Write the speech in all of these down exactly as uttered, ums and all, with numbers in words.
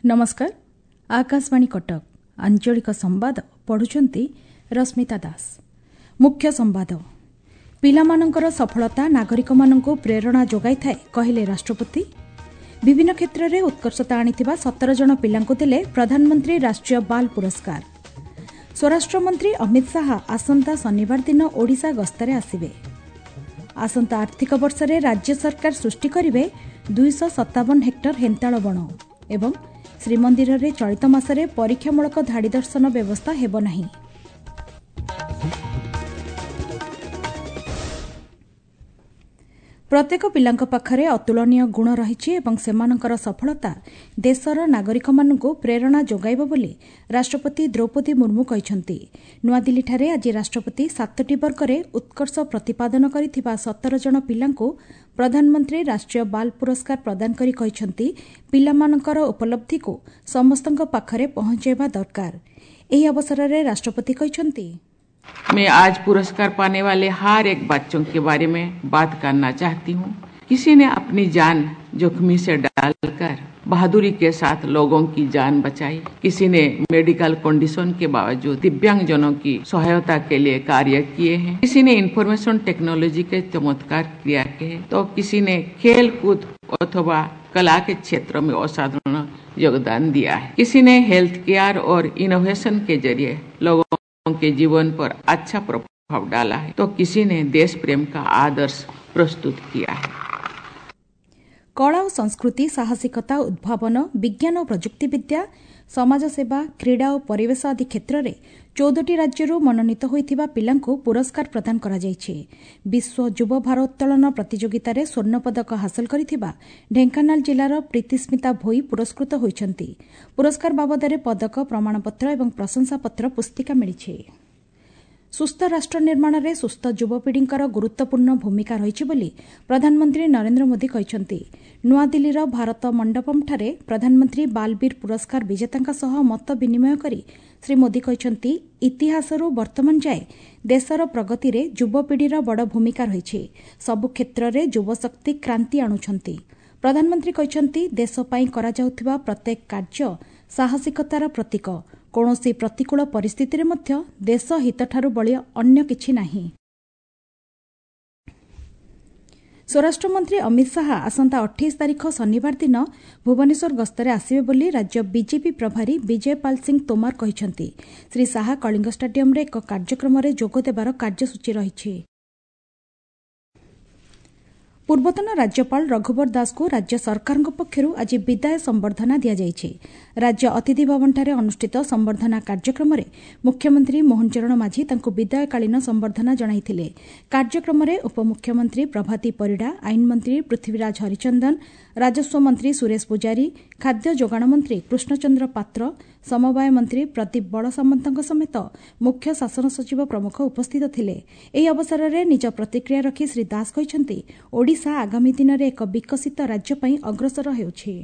नमस्कार। आकाशवाणी कटक आंचलिक संवाद पढ़ुचंती रश्मिता दास। मुख्य संवाद। पिलामानंकर सफलता नागरिक मानंको प्रेरणा जोगाई थाए कहिले राष्ट्रपति। विभिन्न क्षेत्र में उत्कर्षता आनिथिबा सतर जन पिलांको देले प्रधानमंत्री राष्ट्रीय बाल पुरस्कार। स्वराष्ट्र मंत्री अमित शाह आसंता शनिवार दिन ओडिशा गस्तरे आसिबे। आसंता आर्थिक वर्ष रे राज्य सरकार सृष्टि करिवे दुईश सत्तावन हेक्टर हेन्ताळ बण एवं श्रीमंदिर रे चलित मासरे परीक्षामूलक धाड़ी दर्शन व्यवस्था हेब नाही। प्रत्येक पिलांक पाखरे अतुलनीय गुण रहिछि एवं सेमानंकर सफलता देशर नागरिक मानंकु प्रेरणा जोगाइब बोली राष्ट्रपति द्रौपदी मुर्मू कहिसंती। नुआदिल्लीଠାରେ आज राष्ट्रपति सातटी वर्गरे उत्कर्ष प्रतिपादन करिथिबा सतर जन पिलांकु प्रधानमंत्री राष्ट्रीय बाल पुरस्कार प्रदान करी कहिसंती पिलामानंकर उपलब्धि को समस्तंक पाखरे पहुंचाइबा दरकार। एही अवसर रे राष्ट्रपति कहिसंती, मैं आज पुरस्कार पाने वाले हर एक बच्चों के बारे में बात करना चाहती हूँ। किसी ने अपनी जान जोखिम से डालकर बहादुरी के साथ लोगों की जान बचाई, किसी ने मेडिकल कंडीशन के बावजूद दिव्यांगजनों की सहायता के लिए कार्य किए हैं, किसी ने इंफॉर्मेशन टेक्नोलॉजी के चमत्कार क्रिया किए, तो किसी ने खेल कूद अथवा कला के क्षेत्र में असाधारण योगदान दिया है, किसी ने हेल्थ केयर और इनोवेशन के जरिए लोगों के जीवन पर अच्छा प्रभाव डाला है, तो किसी ने देश प्रेम का आदर्श प्रस्तुत किया है। कला और संस्कृति, साहसिकता, उद्भावन, विज्ञान और प्रजुक्ति विद्या, समाज सेवा, क्रीड़ा और परिवेश आदि क्षेत्र में चौदह राज्यरू मनोनीत होइथिबा पिलांकु पुरस्कार प्रदान करा जायछि। विश्व युव भारोत्तोलन प्रतियोगिता रे स्वर्ण पदक हासिल करिथिबा ढेंकानाल जिलार प्रीतिस्मिता भोई पुरस्कृत होइछंती। पुरस्कार बाबदरे पदक, प्रमाणपत्र एवं प्रशंसा पत्र पुस्तिका मिलिछि। सुस्थ राष्ट्र निर्माण में सुस्थ युवपीढ़ींकर गुरुत्वपूर्ण भूमिका रही बोली प्रधानमंत्री नरेंद्र मोदी कहिसंती। नुआदिल्लीर भारत मंडपमठारे प्रधानमंत्री बालबीर पुरस्कार विजेतांका सह मत विनिमय करी श्री मोदी कहिसंती, इतिहासरू वर्तमान जाए देशर प्रगति रे युवपीढ़ीर बड़ भूमिका रही। सबु क्षेत्र में युवशक्ति क्रांति आणुछंती। प्रधानमंत्री कहिसंती, देश पई करा जाउथिबा प्रत्येक कार्य साहसिकतार प्रतीक। कौनसी प्रतिकूल परिस्थिति रे मध्य देश हितठारु बळी अन्य किछि नाही। स्वराष्ट्र मंत्री अमित शाह आसंता अट्ठाईस तारीख शनिवार दिन भुवनेश्वर गस्तरे आसिबे बोली राज्य बीजेपी प्रभारी विजय पाल सिंह तोमार कहिसंती। श्री शाह कलिंग स्टेडियम रे एक कार्यक्रम रे जोग देबार कार्यसूची रहिछि। पूर्वतन राज्यपाल रघुवर दास को राज्य सरकार पक्षरु आज विदाय संबर्धना दिया जायछि। राज्य अतिथि भवनठारे अनुष्ठित संबर्धना कार्यक्रम रे मुख्यमंत्री मोहन चरण माझी तांको विदायकालीन संबर्धना जणाइथिले। कार्यक्रम रे उपमुख्यमंत्री प्रभाती परिडा, आईन मंत्री पृथ्वीराज हरिचंदन, राजस्व मंत्री सुरेश पुजारी, खाद्य जोगाण मंत्री कृष्णचंद्र पात्र, समवाय मंत्री प्रदीप बड़सामंतଙ୍କ समेत मुख्य शासन सचिव प्रमुख उपस्थित थिले। एही अवसर रे निज प्रतिक्रिया रखी श्री दास कहिसंती, ओडिशा आगामी दिन में एक विकसित राज्य पई अग्रसर हेउछि।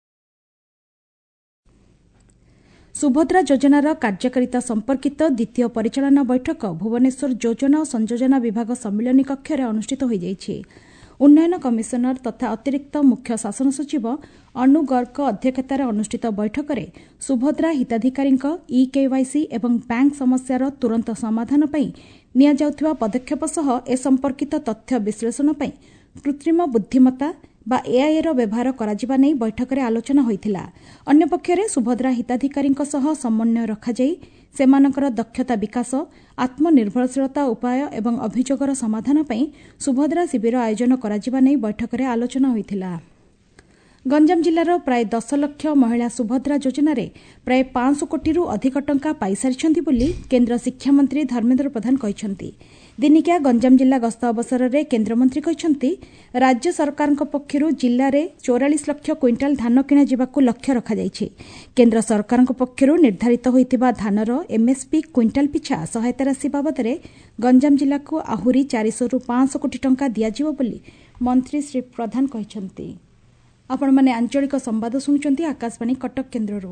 सुभद्रा योजनार कार्यकारिता संपर्कित द्वितीय परिचालना बैठक भुवनेश्वर योजना और संयोजना विभाग सम्मिलनी कक्ष रे अनुष्ठित हो जाइछि। उन्नयन कमिशनर तथा अतिरिक्त मुख्य शासन सचिव अनु गर्ग अध्यक्षतार अनुष्ठित बैठक में सुभद्रा हिताधिकारी ई केवाईसी एवं बैंक समस्यार तुरंत समाधान पई निया जाउथिबा पदक्षेप सह ए संपर्कित तथ्य विश्लेषण पई कृत्रिम बुद्धिमत्ता बा एआई रो व्यवहार कराजिबा नै बैठक रे आलोचना होइथिला। अन्य पक्षरे सुभद्रा हिताधिकारी सह समन्वय रखा जाई सेमानकर दक्षता विकास, आत्मनिर्भरशीलता उपाय एवं अभियोगर समाधान पई सुभद्रा शिविर आयोजन कराजिबा नै बैठक रे आलोचना होइथिला। गंजाम जिल्लार प्राय दस लक्ष महिला सुभद्रा योजन प्राय पांच सौ कोटी अधिक टंका पाइसारिछंती बोली केन्द्र शिक्षा मंत्री धर्मेन्द्र प्रधान कहिसंती। दिनिकिया गंजाम जिला गस्त अवसर में केन्द्रमंत्री कहिसंती, राज्य सरकार पक्षरु जिल्ला रे चौवालीस लक्ष क्विंटाल धान किणा जिबाकु लक्ष्य रखा जायछि। केन्द्र सरकार पक्षरु निर्धारित होइतिबा धानर एमएसपी क्विंटाल पिछा सहायता राशि बाबदरे गंजाम जिला को आहुरी चार सौ रु पांच सौ कोटी टंका दियाजिबो बोली मंत्री श्री प्रधान कहिसंती। आपण माने आंचलिक संवाद सुनुचंती आकाशवाणी कटक केन्द्ररू।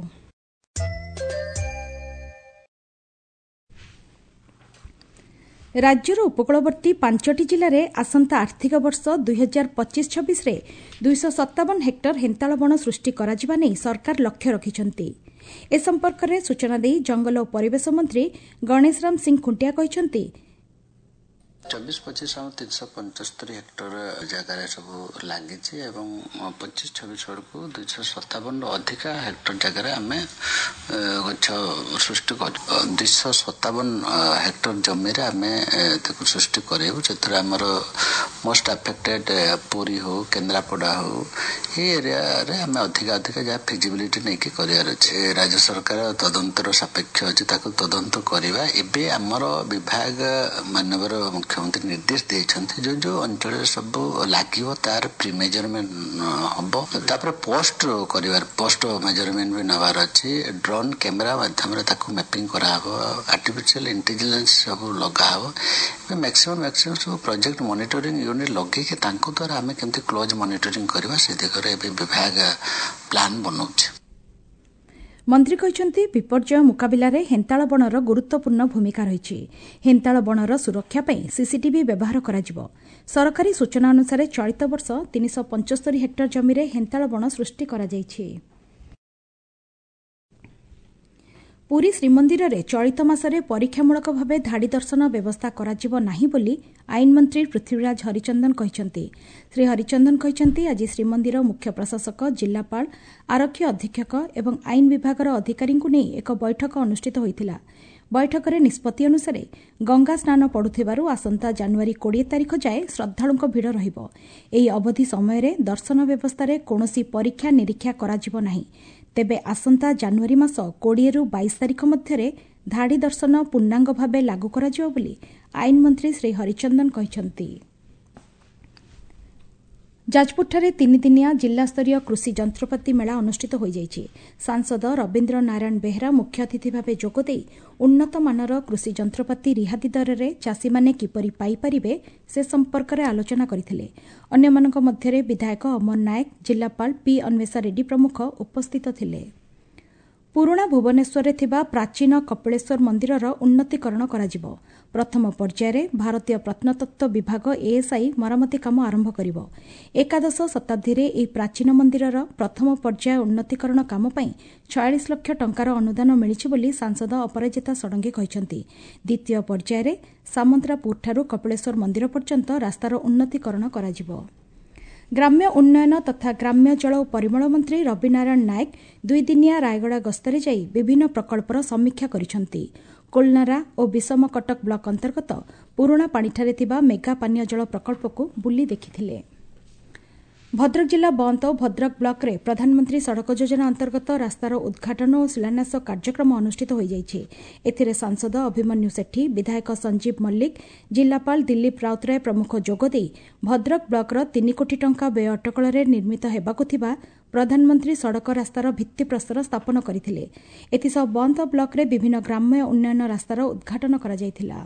राज्यर उपकूलवर्ती पांचटी जिले में आसंता आर्थिक वर्ष दुई हजार पचिश छब्बीस दुईश सत्तावन हेक्टर हेन्ताल बण सृष्टि कराଯିबा नै सरकार लक्ष्य रखिछन्ति। ए संपर्क में सूचना दे जंगल और परिवेश मंत्री गणेश राम सिंह खुंटिया कहिछन्ति चौबीस पच्चीस आम तीन सौ पंचस्तरी हेक्टर जगार सब लगी पच्चीस छब्बीस को दुईश सत्तावन अधिक हेक्टर जगार आम गछ सृष्टि कर दुईश सत्तावन हेक्टर जमी आम सृष्टि करूँ से आमर मोस्ट अफेक्टेड पुरी हो केन्द्रापड़ा हो ये एरिया आम अधिक अधिक जहाँ फिजिबिलिटी नहीं कर राज्य सरकार तदंतर सापेक्ष अच्छे तदंत करवा एवं आमर विभाग मानवर मुख्यमंत्री निर्देश देते जो जो अंचल सब लगे तार प्री मेजरमेंट हम तापर पोस्ट कर पोस्ट मेजरमेंट भी नवार अच्छी ड्रोन कैमेरा माध्यम मैपिंग कराव आर्टिफिशियल इंटेलिजेंस सब लगा मैक्सिमम मैक्सिमम सब प्रोजेक्ट मॉनिटरिंग यूनिट लगे द्वारा आम केमती क्लोज मॉनिटरिंग करवा से दिगरे विभाग प्लान बनाऊे। मंत्री कहते विपर्यय मुकाबिला हेन्ताल बणर गुरुत्वपूर्ण भूमिका रही हेन्ताल बणर सुरक्षा सीसीटीवी व्यवहार करा सरकारी सूचना अनुसार चलित वर्ष तीन सौ पंचस्तरी हेक्टर जमी हेन्ताल बण सृष्टि करा जायछि। पुरी श्रीमंदिर में चलित मासरे परीक्षामूलक भाव धाड़ी दर्शन व्यवस्था कराजिब नाही बोली आईन मंत्री पृथ्वीराज हरिचंदन कहिसंती। श्री हरिचंदन कहिसंती आज श्रीमंदिर मुख्य प्रशासक जिलापाल आरक्षी अधीक्षक एवं आईन विभागर अधिकारी एक बैठक अनुष्ठित होइतिला। बैठक में निष्पत्ति अनुसार गंगा स्नान पड़ुथिबारु आसंता जनवरी बीस तारिख जाए श्रद्धालुंक भिड़ रहिबो। एही अवधि समय दर्शन व्यवस्था कौनसी परीक्षा निरीक्षा कराजिब नाही। तेबे आसंता जनवरी मास बीस रु बाईस तारिख मध्य धाड़ी दर्शन पूर्णांग भाव लागू कराजिबो बोली आईन मंत्री श्री हरिचंदन कहिसंती। जाजपुरଠାରେ तीन दिनिया जिल्लास्तरीय कृषि जंत्रपाति मेला अनुष्ठित हो जाइछि। सांसद रवीन्द्र नारायण बेहरा मुख्य अतिथि भावे जोगदे उन्नत मानर कृषि जंत्रपाति रिहाती दर में चाषी माने किपरि पाई परिबे से संपर्क में आलोचना करथिले। अन्यमानक मध्यरे विधायक अमर नायक जिलापाल पी अन्वेषा रेड्डी प्रमुख उपस्थित थिले। पुराणा भुवनेश्वर थिबा प्राचीन कपिलेश्वर मंदिरर उन्नतीकरण कराजिबो। प्रथम पर्यायर भारतीय प्रत्नतत्व विभाग एएसआई मरामती काम आरंभ करिबो। एकादश शताब्दी रे एही प्राचीन मंदिरर प्रथम पर्याय उन्नतीकरण काम पई छियालीस लाख टंकार अनुदान मिलिछि बोली सांसद अपराजिता षडंगी कहिसंती। द्वितीय पर्यायर सामंतरापुरठारु कपिलेश्वर मंदिर पर्यंत रास्तार उन्नतीकरण कराजिबो। ग्राम्य उन्नयन तथा ग्राम्य जल और परिमल मंत्री रविनारायण नायक दुई दिनिया रायगड़ा गस्तरे जाई विभिन्न प्रकल्पर समीक्षा करिसंती। कोलनारा और विषम कटक ब्लॉक अंतर्गत पुराणा पाणीठारे थिबा मेगा पानीय जल प्रकल्प को बुली देखिथिले। भद्रक जिला बंद और भद्रक ब्लॉक रे प्रधानमंत्री सड़क योजना अंतर्गत रास्तार उद्घाटन और शिलान्यास कार्यक्रम अनुष्ठित हो जाइछे। एथिरे सांसद अभिमन्यु सेठी, विधायक संजीव मल्लिक, जिलापाल दिलीप राउतराय प्रमुख जोगदे भद्रक ब्लॉकर तीन कोटी टंका व्यय अटकल निर्मित हेबाकु थिबा प्रधानमंत्री सड़क रास्तार भित्तिप्रस्तर स्थापन करथिले। एथिसह बंद ब्लॉक रे विभिन्न ग्राम्य उन्नयन रास्तार उद्घाटन करा जायथिला।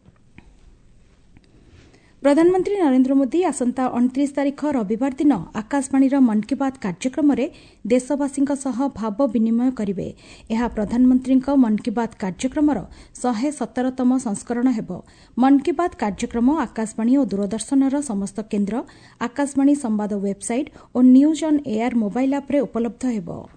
प्रधानमंत्री नरेंद्र मोदी आसंता उनतीस तारिख रविवार दिन आकाशवाणीर मन की बात कार्यक्रम में देशवासी भाव विनिमय करेंगे। यह प्रधानमंत्री मन की बात कार्यक्रमर शहे सतरतम संस्करण हेबो। मन की बात कार्यक्रम आकाशवाणी और दूरदर्शनर समस्त केन्द्र, आकाशवाणी संवाद वेबसाइट और news on air mobile app रे उपलब्ध हेबो।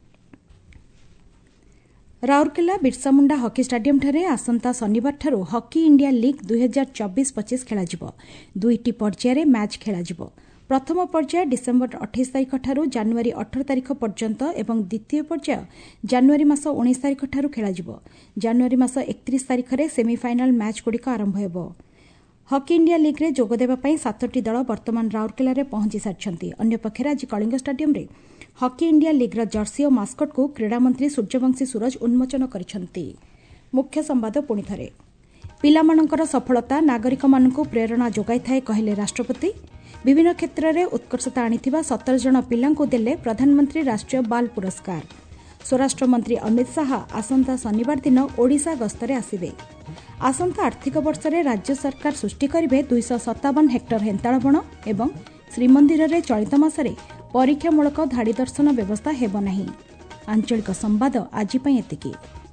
राउरकेला बिरसा मुंडा हॉकी स्टाडियम ठारे आसंता शनिवार ठारू हॉकी इंडिया लीग दुई हजार चौबीस पचिश खेलाजिबो। दुईटी पर्यायर मैच खेलाजिबो। प्रथम पर्याय डिसेम्बर अठाईस तारिख ठारू जनवरी अठारह तारिख पर्यंत एवं द्वितीय पर्याय जनवरी मास उन्नीस तारिख ठारू खेलाजिबो। जनवरी मास एकतीस तारिख रे सेमीफाइनाल मैच गुड़िक आरंभ हेबो। हॉकी इंडिया लीग रे जोग देबा पई सातटी दल वर्तमान राउरकेला रे पहुंची सारिछंती। अन्य पक्षरे आज कलिंग स्टाडियम रे हॉकी इंडिया लीग रा जर्सी और मास्कट को क्रीड़ा मंत्री सूर्यवंशी सूरज उन्मोचन करिछंती। मुख्य संवाद पुणी थरे पिलामानंकर सफलता नागरिक मानकु प्रेरणा जोगाई थाए कहले राष्ट्रपति। विभिन्न क्षेत्र में उत्कर्षता आनिथिबा सतर जन पिलांकु देले प्रधानमंत्री राष्ट्रीय बाल पुरस्कार। स्वराष्ट्र मंत्री अमित शाह आसंता शनिवार दिन ओडिशा गस्तरे आसिबे। आसंता आर्थिक वर्ष में राज्य सरकार सृष्टि करिबे दुईश सत्तावन हेक्टर हेन्ताल बण एवं श्रीमंदिर में चलित मासरे परीक्षामूलक धाड़ी दर्शन व्यवस्था हेब नाही। आंचलिक संवाद आज एतिकी।